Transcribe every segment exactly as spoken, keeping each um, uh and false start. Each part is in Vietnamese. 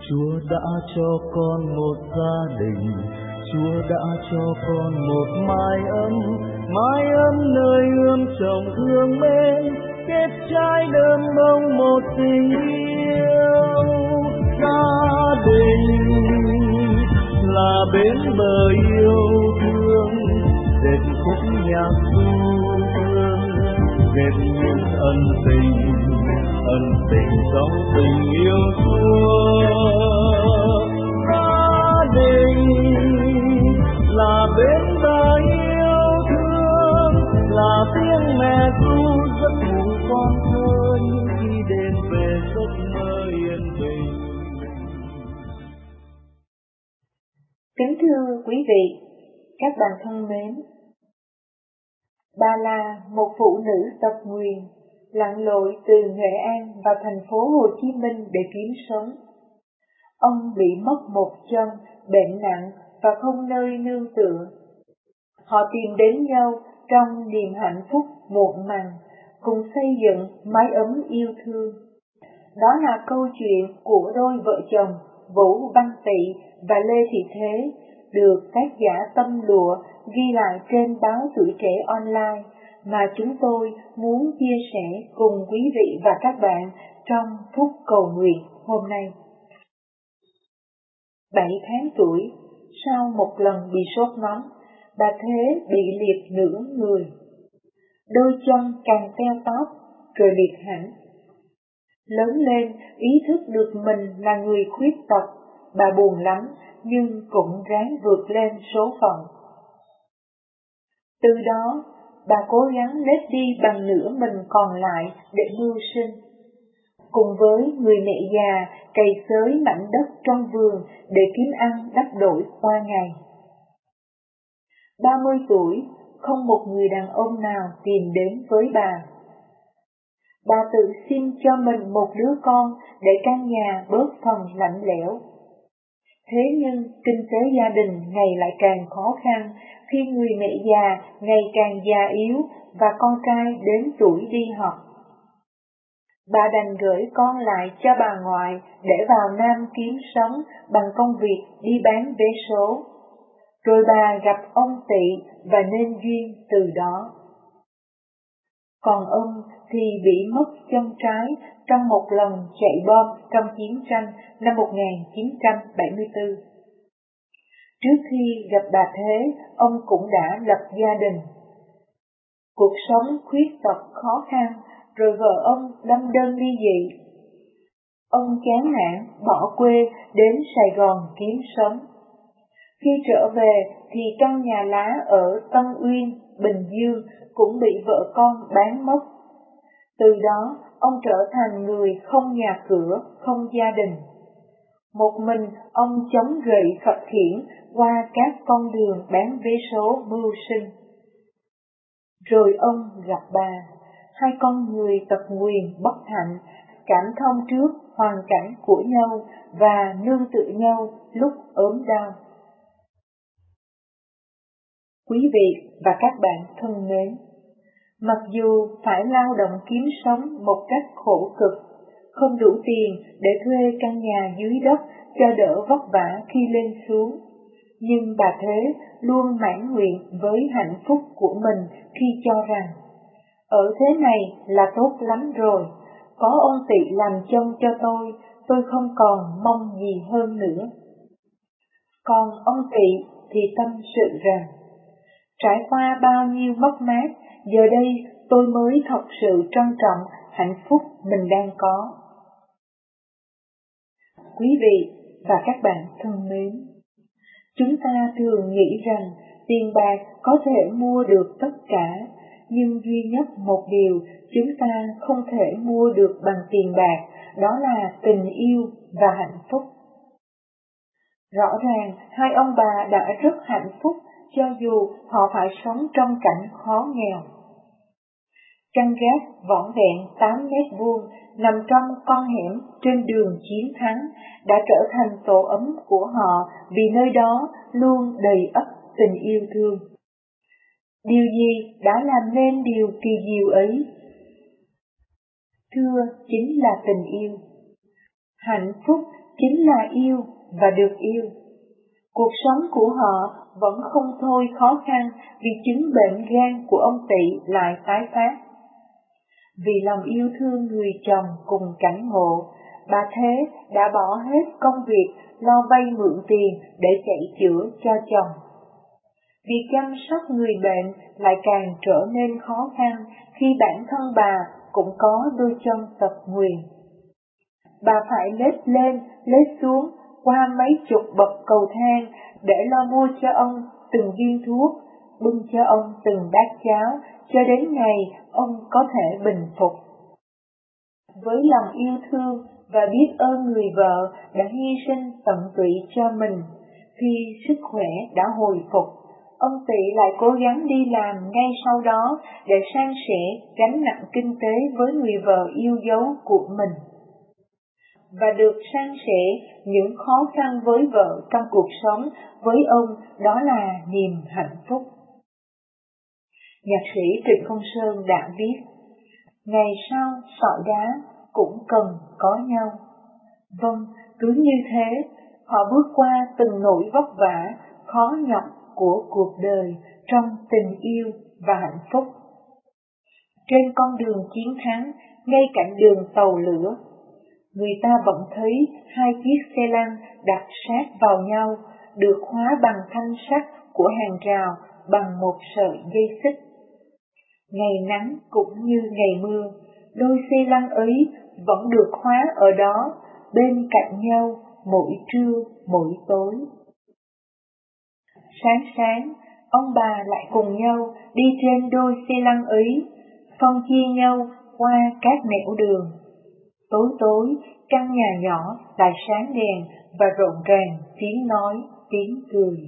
Chúa đã cho con một gia đình, Chúa đã cho con một mái ấm, mái ấm nơi ươm trồng thương mến, kết trái đơm bông một tình yêu. Gia đình là bến bờ yêu thương, dệt khúc nhạc du dương, dệt những ân tình, ân tình trong tình yêu Chúa. Gia đình là bến bờ yêu thương, là tiếng mẹ ru giấc ngủ con thơ những khi đêm về giấc mơ yên bình. Kính thưa quý vị, các bạn thân mến, bà là một phụ nữ tật nguyền, lặn lội từ Nghệ An vào thành phố Hồ Chí Minh để kiếm sống. Ông bị mất một chân, bệnh nặng và không nơi nương tựa. Họ tìm đến nhau trong niềm hạnh phúc muộn màng, cùng xây dựng mái ấm yêu thương. Đó là câu chuyện của đôi vợ chồng Vũ Văn Tị và Lê Thị Thế, được tác giả Tâm Lụa ghi lại trên báo Tuổi Trẻ Online mà chúng tôi muốn chia sẻ cùng quý vị và các bạn trong phút cầu nguyện hôm nay. Bảy tháng tuổi, sau một lần bị sốt nóng, bà Thế bị liệt nửa người. Đôi chân càng teo tóp, rồi liệt hẳn. Lớn lên, ý thức được mình là người khuyết tật, bà buồn lắm, nhưng cũng ráng vượt lên số phận. Từ đó, bà cố gắng lết đi bằng nửa mình còn lại để mưu sinh. Cùng với người mẹ già cày xới mảnh đất trong vườn để kiếm ăn đắp đổi qua ngày. ba mươi tuổi, không một người đàn ông nào tìm đến với bà. Bà tự xin cho mình một đứa con để căn nhà bớt phần lạnh lẽo. Thế nhưng kinh tế gia đình ngày lại càng khó khăn khi người mẹ già ngày càng già yếu và con trai đến tuổi đi học. Bà đành gửi con lại cho bà ngoại để vào Nam kiếm sống bằng công việc đi bán vé số. Rồi bà gặp ông Tị và nên duyên từ đó. Còn ông thì bị mất chân trái trong một lần chạy bom trong chiến tranh năm một nghìn chín trăm bảy mươi tư. Trước khi gặp bà Thế, ông cũng đã lập gia đình. Cuộc sống khuyết tật khó khăn, rồi vợ ông đâm đơn ly dị. Ông chán nản bỏ quê đến Sài Gòn kiếm sống. Khi trở về thì căn nhà lá ở Tân Uyên, Bình Dương cũng bị vợ con bán mất. Từ đó, ông trở thành người không nhà cửa, không gia đình. Một mình ông chống gậy khập khiễng qua các con đường bán vé số mưu sinh. Rồi ông gặp bà, hai con người tật nguyền bất hạnh, cảm thông trước hoàn cảnh của nhau và nương tựa nhau lúc ốm đau. Quý vị và các bạn thân mến, mặc dù phải lao động kiếm sống một cách khổ cực, không đủ tiền để thuê căn nhà dưới đất cho đỡ vất vả khi lên xuống, nhưng bà Thế luôn mãn nguyện với hạnh phúc của mình khi cho rằng ở thế này là tốt lắm rồi, có ông Tị làm chân cho tôi, tôi không còn mong gì hơn nữa. Còn ông Tị thì tâm sự rằng, trải qua bao nhiêu mất mát, giờ đây tôi mới thật sự trân trọng hạnh phúc mình đang có. Quý vị và các bạn thân mến, chúng ta thường nghĩ rằng tiền bạc có thể mua được tất cả, nhưng duy nhất một điều chúng ta không thể mua được bằng tiền bạc, đó là tình yêu và hạnh phúc. Rõ ràng hai ông bà đã rất hạnh phúc cho dù họ phải sống trong cảnh khó nghèo. Căn gác vỏn vẹn tám mét vuông nằm trong con hẻm trên đường Chiến Thắng đã trở thành tổ ấm của họ vì nơi đó luôn đầy ắp tình yêu thương. Điều gì đã làm nên điều kỳ diệu ấy? Thưa, chính là tình yêu. Hạnh phúc chính là yêu và được yêu. Cuộc sống của họ vẫn không thôi khó khăn vì chứng bệnh gan của ông Tỵ lại tái phát. Vì lòng yêu thương người chồng cùng cảnh ngộ, bà Thế đã bỏ hết công việc lo vay mượn tiền để chạy chữa cho chồng. Việc chăm sóc người bệnh lại càng trở nên khó khăn khi bản thân bà cũng có đôi chân tật nguyền. Bà phải lết lên, lết xuống qua mấy chục bậc cầu thang để lo mua cho ông từng viên thuốc, bưng cho ông từng bát cháo, cho đến ngày ông có thể bình phục. Với lòng yêu thương và biết ơn người vợ đã hy sinh tận tụy cho mình, khi sức khỏe đã hồi phục, ông Tỵ lại cố gắng đi làm ngay sau đó để san sẻ gánh nặng kinh tế với người vợ yêu dấu của mình, và được san sẻ những khó khăn với vợ trong cuộc sống. Với ông, đó là niềm hạnh phúc. Nhạc sĩ Trịnh Công Sơn đã viết: ngày sau sỏi đá cũng cần có nhau. Vâng, cứ như thế, họ bước qua từng nỗi vất vả, khó nhọc của cuộc đời trong tình yêu và hạnh phúc. Trên con đường chiến thắng, ngay cạnh đường tàu lửa, người ta bỗng thấy hai chiếc xe lăn đặt sát vào nhau, được khóa bằng thanh sắt của hàng rào bằng một sợi dây xích. Ngày nắng cũng như ngày mưa, đôi xe lăn ấy vẫn được khóa ở đó, bên cạnh nhau mỗi trưa mỗi tối. Sáng sáng, ông bà lại cùng nhau đi trên đôi xe lăn ấy, phân chia nhau qua các nẻo đường. Tối tối, căn nhà nhỏ lại sáng đèn và rộn ràng tiếng nói, tiếng cười.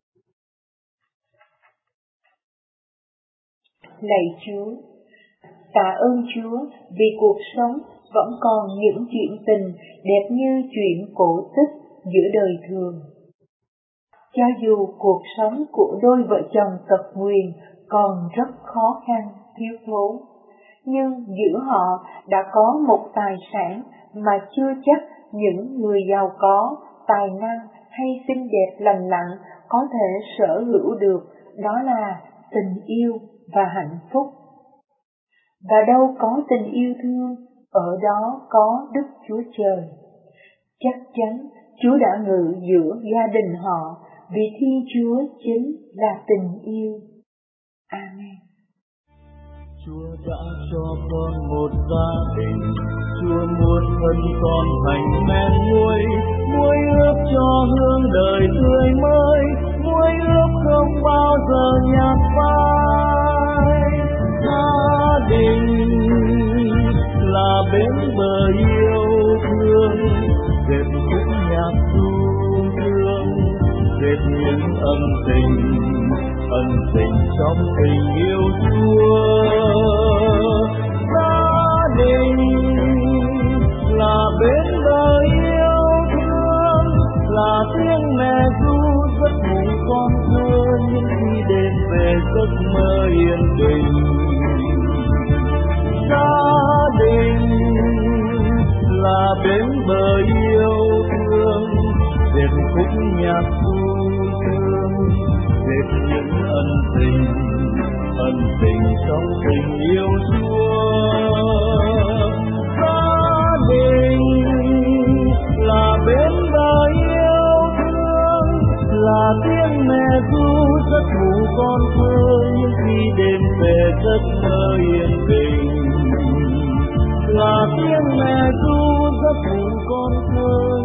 Lạy Chúa, tạ ơn Chúa vì cuộc sống vẫn còn những chuyện tình đẹp như chuyện cổ tích giữa đời thường. Cho dù cuộc sống của đôi vợ chồng tật nguyền còn rất khó khăn, thiếu thốn, nhưng giữa họ đã có một tài sản mà chưa chắc những người giàu có, tài năng hay xinh đẹp lành lặn có thể sở hữu được, đó là tình yêu và hạnh phúc. Và đâu có tình yêu thương, ở đó có Đức Chúa Trời. Chắc chắn Chúa đã ngự giữa gia đình họ, vì Thiên Chúa chính là tình yêu. Amen. Chúa đã cho con một gia đình, Chúa muốn thân con thành men muối, muối ướp cho hương đời tươi mới, muối ướp không bao giờ nhạt phai. Gia đình là bến bờ yêu thương, dệt khúc nhạc ru thương, dệt những ân tình, ân tình trong tình yêu Chúa. Gia đình là bến bờ yêu thương, là tiếng mẹ ru giấc ngủ con thơ những khi đêm về giấc mơ yên bình. Gia đình là bến bờ yêu thương, dệt khúc nhạc ru thương, dệt những ân tình, ân tình trong tình yêu Chúa. Gia đình là bến bờ yêu thương, là tiếng mẹ ru giấc ngủ con thơ những khi đêm về giấc mơ yên bình. Là tiếng mẹ ru giấc ngủ con thơ